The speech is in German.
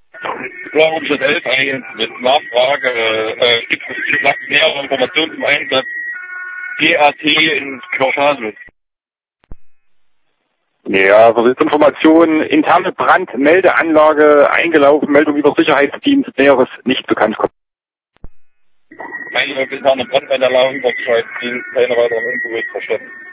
Blauen 11 1 mit Nachfrage, gibt es nähere Informationen zum Einsatz GAT in Kirchhasel? Ja, Informationen, interne Brandmeldeanlage eingelaufen, Meldung über Sicherheitsdienst, Näheres nicht bekannt. Keine interne Brandmeldeanlage über Sicherheitsdienst, keine weiteren Infos verstanden.